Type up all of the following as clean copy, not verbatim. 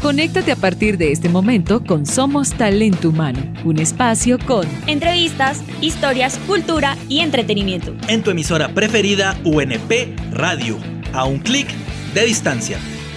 Conéctate a partir de este momento con Somos Talento Humano, un espacio con entrevistas, historias, cultura y entretenimiento. En tu emisora preferida UNP Radio, a un clic de distancia.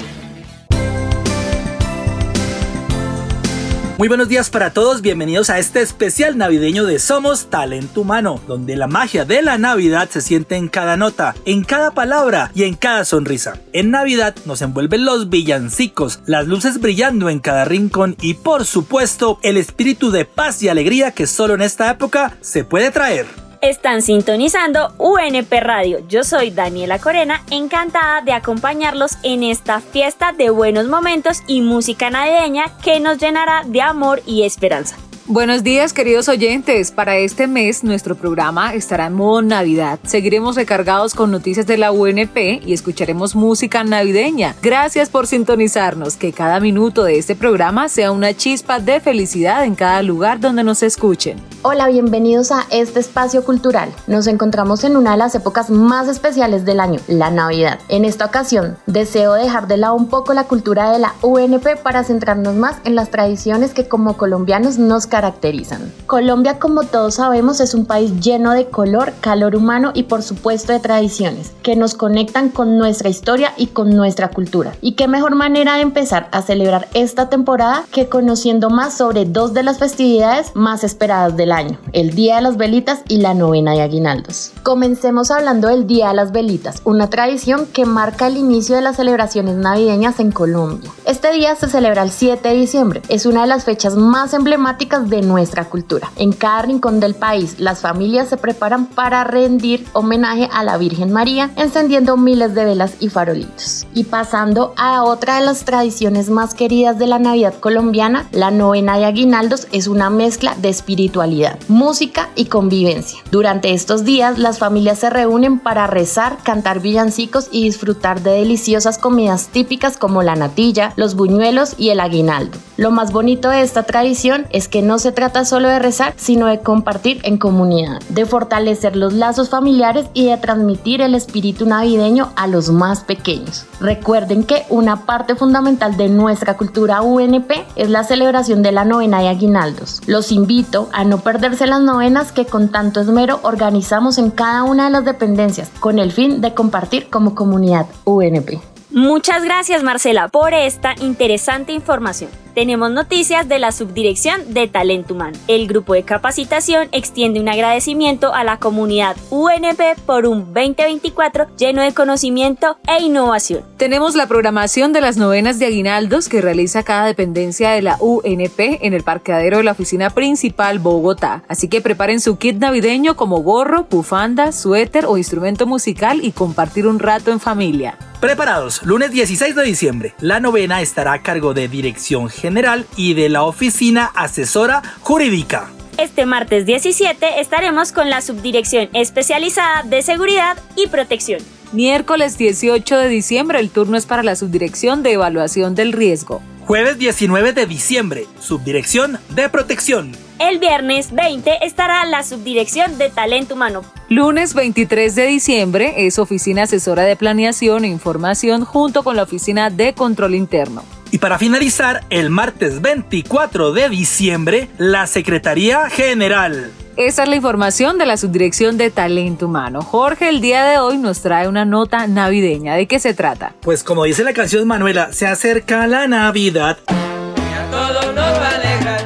Muy buenos días para todos, bienvenidos a este especial navideño de Somos Talento Humano, donde la magia de la Navidad se siente en cada nota, en cada palabra y en cada sonrisa. En Navidad nos envuelven los villancicos, las luces brillando en cada rincón y por supuesto el espíritu de paz y alegría que solo en esta época se puede traer. Están sintonizando UNP Radio. Yo soy Daniela Corena, encantada de acompañarlos en esta fiesta de buenos momentos y música navideña que nos llenará de amor y esperanza. Buenos días, queridos oyentes. Para este mes, nuestro programa estará en modo Navidad. Seguiremos recargados con noticias de la UNP y escucharemos música navideña. Gracias por sintonizarnos. Que cada minuto de este programa sea una chispa de felicidad en cada lugar donde nos escuchen. Hola, bienvenidos a este espacio cultural. Nos encontramos en una de las épocas más especiales del año, la Navidad. En esta ocasión, deseo dejar de lado un poco la cultura de la UNP para centrarnos más en las tradiciones que como colombianos nos caracterizan. Colombia, como todos sabemos, es un país lleno de color, calor humano y por supuesto de tradiciones que nos conectan con nuestra historia y con nuestra cultura. Y qué mejor manera de empezar a celebrar esta temporada que conociendo más sobre dos de las festividades más esperadas del año, el Día de las Velitas y la Novena de Aguinaldos. Comencemos hablando del Día de las Velitas, una tradición que marca el inicio de las celebraciones navideñas en Colombia. Este día se celebra el 7 de diciembre, es una de las fechas más emblemáticas de nuestra cultura. En cada rincón del país, las familias se preparan para rendir homenaje a la Virgen María, encendiendo miles de velas y farolitos. Y pasando a otra de las tradiciones más queridas de la Navidad colombiana, la Novena de Aguinaldos es una mezcla de espiritualidad, música y convivencia. Durante estos días, las familias se reúnen para rezar, cantar villancicos y disfrutar de deliciosas comidas típicas como la natilla, los buñuelos y el aguinaldo. Lo más bonito de esta tradición es que no se trata solo de rezar, sino de compartir en comunidad, de fortalecer los lazos familiares y de transmitir el espíritu navideño a los más pequeños. Recuerden que una parte fundamental de nuestra cultura UNP es la celebración de la Novena de Aguinaldos. Los invito a no perderse las novenas que con tanto esmero organizamos en cada una de las dependencias, con el fin de compartir como comunidad UNP. Muchas gracias, Marcela, por esta interesante información. Tenemos noticias de la Subdirección de Talento Humano. El grupo de capacitación extiende un agradecimiento a la comunidad UNP por un 2024 lleno de conocimiento e innovación. Tenemos la programación de las novenas de aguinaldos que realiza cada dependencia de la UNP en el parqueadero de la oficina principal Bogotá. Así que preparen su kit navideño como gorro, bufanda, suéter o instrumento musical y compartir un rato en familia. Preparados, lunes 16 de diciembre, la novena estará a cargo de Dirección General y de la Oficina Asesora Jurídica. Este martes 17 estaremos con la Subdirección Especializada de Seguridad y Protección. Miércoles 18 de diciembre, el turno es para la Subdirección de Evaluación del Riesgo. Jueves 19 de diciembre, Subdirección de Protección. El viernes 20 estará la Subdirección de Talento Humano. Lunes 23 de diciembre es Oficina Asesora de Planeación e Información junto con la Oficina de Control Interno. Y para finalizar, el martes 24 de diciembre, la Secretaría General. Esa es la información de la Subdirección de Talento Humano. Jorge, el día de hoy nos trae una nota navideña. ¿De qué se trata? Pues como dice la canción Manuela, se acerca la Navidad. Y a todos nos va a alegrar.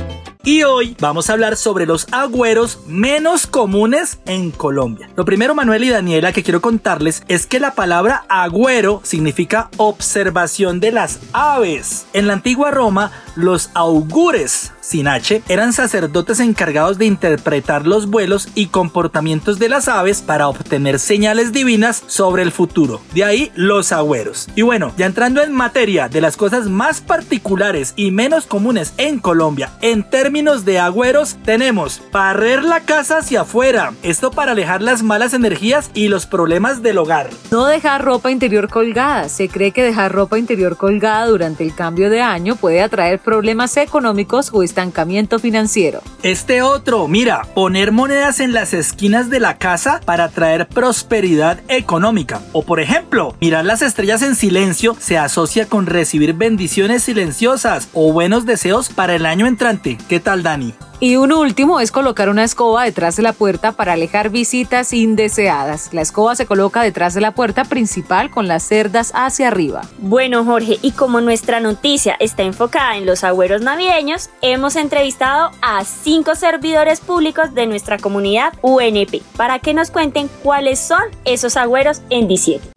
Y hoy vamos a hablar sobre los agüeros menos comunes en Colombia. Lo primero, Manuel y Daniela, que quiero contarles es que la palabra agüero significa observación de las aves. En la antigua Roma, los augures, sin H, eran sacerdotes encargados de interpretar los vuelos y comportamientos de las aves para obtener señales divinas sobre el futuro. De ahí los agüeros. Y bueno, ya entrando en materia de las cosas más particulares y menos comunes en Colombia en términos términos de agüeros tenemos barrer la casa hacia afuera, esto para alejar las malas energías y los problemas del hogar. No dejar ropa interior colgada. Se cree que dejar ropa interior colgada durante el cambio de año puede atraer problemas económicos o estancamiento financiero. Este otro, mira, poner monedas en las esquinas de la casa para traer prosperidad económica. O por ejemplo, mirar las estrellas en silencio se asocia con recibir bendiciones silenciosas o buenos deseos para el año entrante. ¿Qué tal, Dani? Y un último es colocar una escoba detrás de la puerta para alejar visitas indeseadas. La escoba se coloca detrás de la puerta principal con las cerdas hacia arriba. Bueno, Jorge, y como nuestra noticia está enfocada en los agüeros navideños, hemos entrevistado a 5 servidores públicos de nuestra comunidad UNP para que nos cuenten cuáles son esos agüeros en diciembre.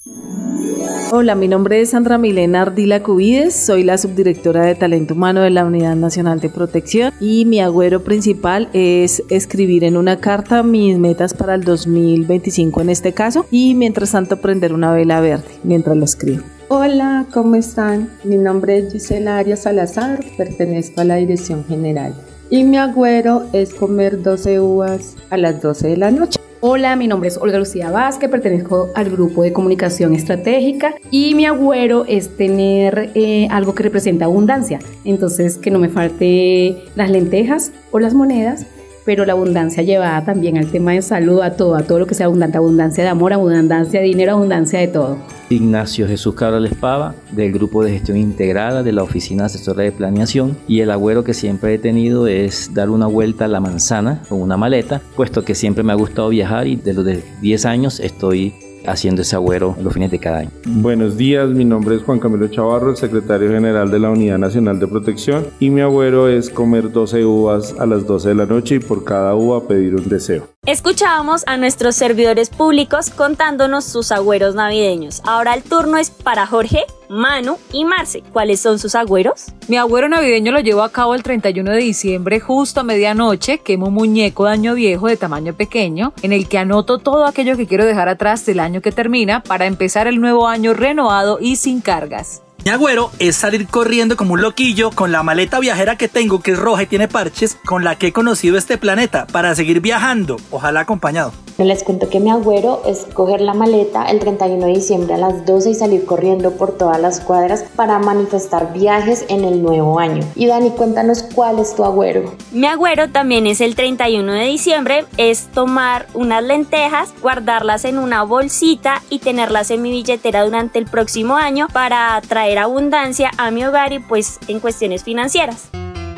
Hola, mi nombre es Sandra Milena Ardila Cubides, soy la subdirectora de Talento Humano de la Unidad Nacional de Protección y mi agüero principal es escribir en una carta mis metas para el 2025 en este caso y mientras tanto prender una vela verde mientras lo escribo. Hola, ¿cómo están? Mi nombre es Gisela Arias Salazar, pertenezco a la Dirección General y mi agüero es comer 12 uvas a las 12 de la noche. Hola, mi nombre es Olga Lucía Vázquez, pertenezco al grupo de comunicación estratégica y mi agüero es tener algo que representa abundancia, entonces que no me falte las lentejas o las monedas, pero la abundancia llevada también al tema de salud, a todo lo que sea abundante, abundancia de amor, abundancia de dinero, abundancia de todo. Ignacio Jesús Cabral Espava, del Grupo de Gestión Integrada de la Oficina Asesora de Planeación, y el agüero que siempre he tenido es dar una vuelta a la manzana con una maleta, puesto que siempre me ha gustado viajar y de los 10 años estoy haciendo ese agüero los fines de cada año. Buenos días, mi nombre es Juan Camilo Chavarro, el secretario general de la Unidad Nacional de Protección, y mi agüero es comer 12 uvas a las 12 de la noche y por cada uva pedir un deseo. Escuchábamos a nuestros servidores públicos contándonos sus agüeros navideños. Ahora el turno es para Jorge, Manu y Marce. ¿Cuáles son sus agüeros? Mi agüero navideño lo llevo a cabo el 31 de diciembre justo a medianoche. Quemo un muñeco de año viejo de tamaño pequeño en el que anoto todo aquello que quiero dejar atrás del año que termina para empezar el nuevo año renovado y sin cargas. Mi agüero es salir corriendo como un loquillo con la maleta viajera que tengo, que es roja y tiene parches, con la que he conocido este planeta, para seguir viajando, ojalá acompañado. Les cuento que mi agüero es coger la maleta el 31 de diciembre a las 12 y salir corriendo por todas las cuadras para manifestar viajes en el nuevo año. Y Dani, cuéntanos cuál es tu agüero. Mi agüero también es el 31 de diciembre, es tomar unas lentejas, guardarlas en una bolsita y tenerlas en mi billetera durante el próximo año para traer abundancia a mi hogar y pues en cuestiones financieras.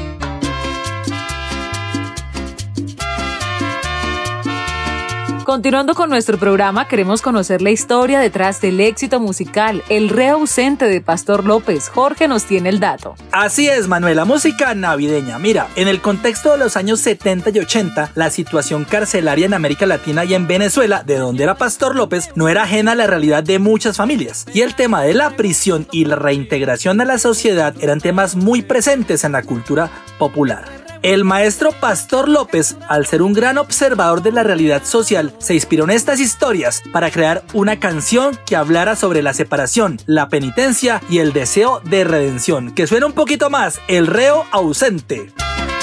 Continuando con nuestro programa, queremos conocer la historia detrás del éxito musical, El Reo Ausente de Pastor López. Jorge nos tiene el dato. Así es, Manuela, música navideña. Mira, en el contexto de los años 70 y 80, la situación carcelaria en América Latina y en Venezuela, de donde era Pastor López, no era ajena a la realidad de muchas familias. Y el tema de la prisión y la reintegración a la sociedad eran temas muy presentes en la cultura popular. El maestro Pastor López, al ser un gran observador de la realidad social, se inspiró en estas historias para crear una canción que hablara sobre la separación, la penitencia y el deseo de redención, que suena un poquito más, El Reo Ausente.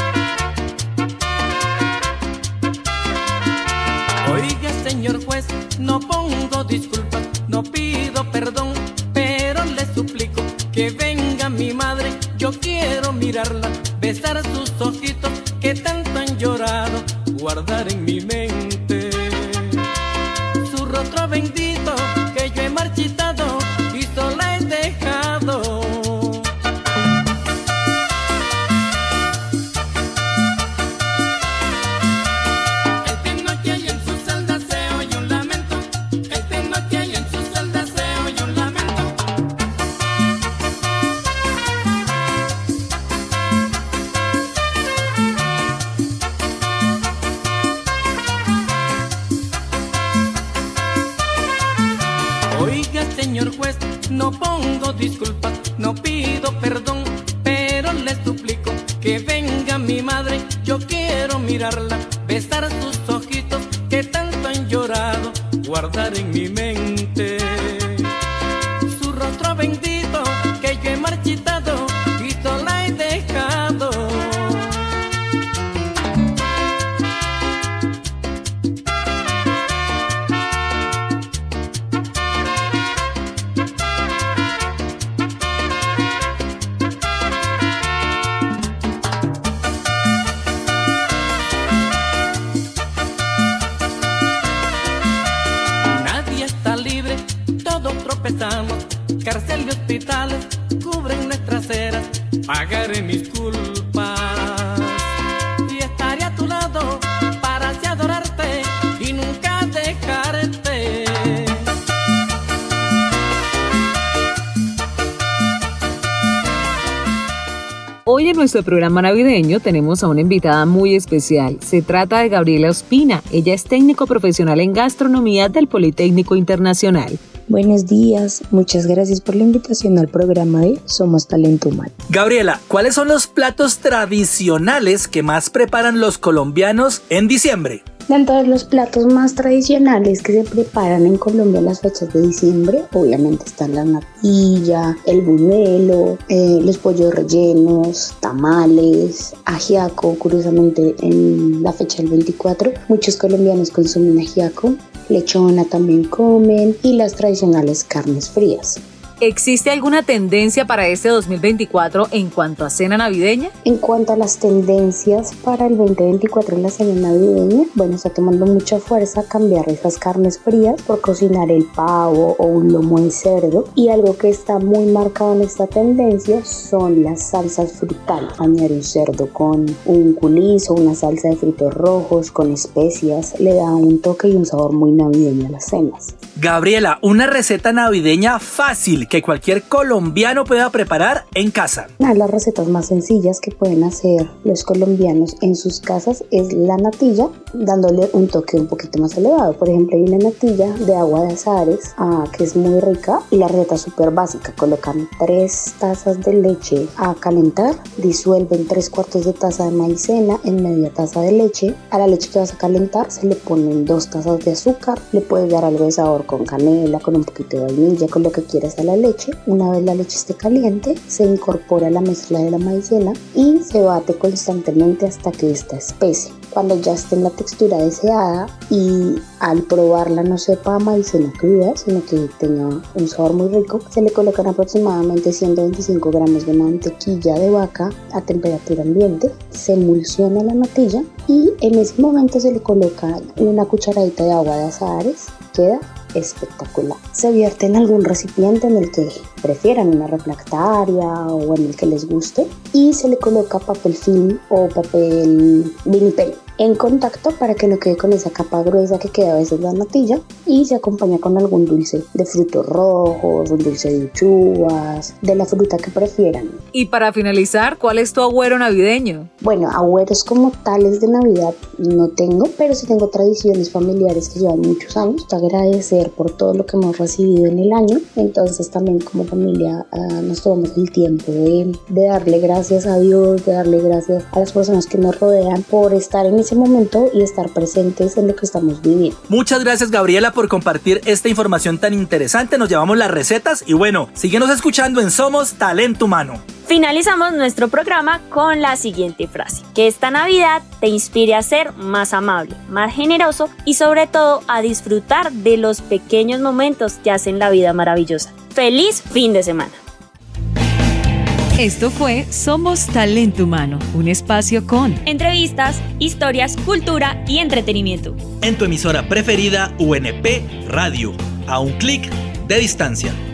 Oiga, señor juez, no pongo disculpas, no pido perdón, pero le suplico que venga mi madre, yo quiero mirarla, besar sus ojitos que tanto han llorado, guardar en mi mente su rostro bendito que yo he marchitado y sola he dejado. Esta noche hay en su celda se oye un lamento, esta noche hay en su celda se oye un lamento. Oiga, señor juez, no pongo disculpas, no pido perdón, pero le suplico que venga mi madre, yo quiero mirarla, besar sus ojitos que tanto han llorado, guardar en mi mente su rostro bendito que yo he marchitado y sola he dejado. necesitamos. Cárcel y hospitales cubren nuestras eras. Pagaré mis culpas y estaré a tu lado para así adorarte y nunca dejarte. Hoy en nuestro programa navideño tenemos a una invitada muy especial. Se trata de Gabriela Ospina. Ella es técnico profesional en gastronomía del Politécnico Internacional. Buenos días, muchas gracias por la invitación al programa de Somos Talento Humano. Gabriela, ¿cuáles son los platos tradicionales que más preparan los colombianos en diciembre? Dentro de los platos más tradicionales que se preparan en Colombia en las fechas de diciembre, obviamente están la natilla, el buñuelo, los pollos rellenos, tamales, ajiaco. Curiosamente, en la fecha del 24, muchos colombianos consumen ajiaco, lechona también comen y las tradicionales carnes frías. ¿Existe alguna tendencia para este 2024 en cuanto a cena navideña? En cuanto a las tendencias para el 2024 en la cena navideña, bueno, está tomando mucha fuerza cambiar esas carnes frías por cocinar el pavo o un lomo de cerdo. Y algo que está muy marcado en esta tendencia son las salsas frutales. Añadir un cerdo con un coulis o una salsa de frutos rojos con especias le da un toque y un sabor muy navideño a las cenas. Gabriela, una receta navideña fácil que cualquier colombiano pueda preparar en casa. Una de las recetas más sencillas que pueden hacer los colombianos en sus casas es la natilla, dándole un toque un poquito más elevado. Por ejemplo, hay una natilla de agua de azares que es muy rica y la receta es súper básica. Colocan 3 tazas de leche a calentar, disuelven 3/4 de taza de maicena en media taza de leche. A la leche que vas a calentar se le ponen 2 tazas de azúcar, le puedes dar algo de sabor con canela, con un poquito de vainilla, con lo que quieras a la leche. Una vez la leche esté caliente, se incorpora la mezcla de la maicena y se bate constantemente hasta que esta espese. Cuando ya esté en la textura deseada y al probarla no sepa a maicena cruda, sino que tenga un sabor muy rico, se le colocan aproximadamente 125 gramos de mantequilla de vaca a temperatura ambiente, se emulsiona la natilla y en ese momento se le coloca una cucharadita de agua de azares. Queda espectacular. Se vierte en algún recipiente en el que prefieran, una refractaria o en el que les guste, y se le coloca papel film o papel vinipel en contacto para que no quede con esa capa gruesa que queda a veces la natilla, y se acompaña con algún dulce de frutos rojos, un dulce de uchuvas, de la fruta que prefieran. Y para finalizar, ¿cuál es tu agüero navideño? Bueno, agüeros como tales de Navidad no tengo, pero sí tengo tradiciones familiares que llevan muchos años. Te agradecer por todo lo que hemos recibido en el año, entonces también como familia nos tomamos el tiempo de darle gracias a Dios, de darle gracias a las personas que nos rodean por estar en ese momento y estar presentes en lo que estamos viviendo. Muchas gracias, Gabriela, por compartir esta información tan interesante. Nos llevamos las recetas y bueno, síguenos escuchando en Somos Talento Humano. Finalizamos nuestro programa con la siguiente frase: que esta Navidad te inspire a ser más amable, más generoso y sobre todo a disfrutar de los pequeños momentos que hacen la vida maravillosa. ¡Feliz fin de semana! Esto fue Somos Talento Humano, un espacio con entrevistas, historias, cultura y entretenimiento. En tu emisora preferida, UNP Radio, a un clic de distancia.